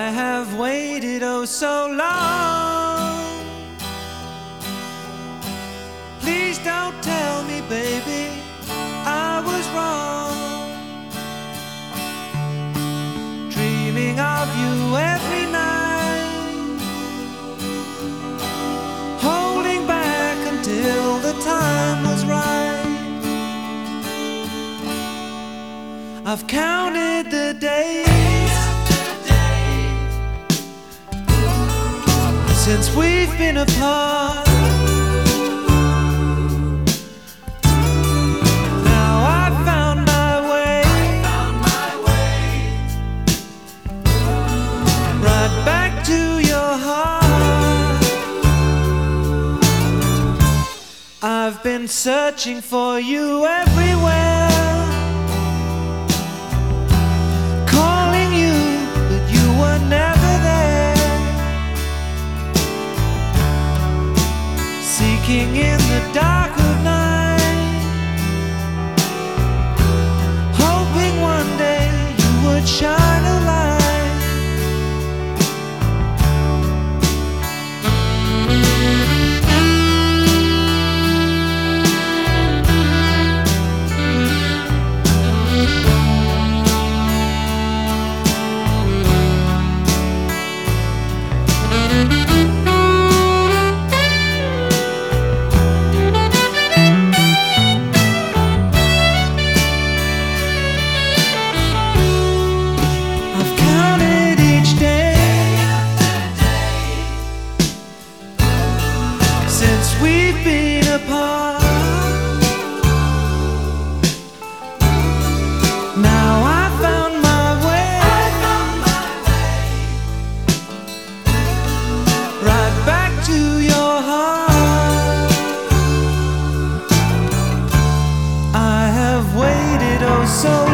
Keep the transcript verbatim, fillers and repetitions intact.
I have waited oh so long. Please don't tell me, baby, I was wrong. Dreaming of you every night, holding back until the time was right. I've counted the days since we've been apart. Now I've found my way, right back to your heart. I've been searching for you everywhere, calling you, but you were never there. Seeking in the dark of night, hoping one day you would shine a light. Since we've been apart, now I found my way, right back to your heart. I have waited oh so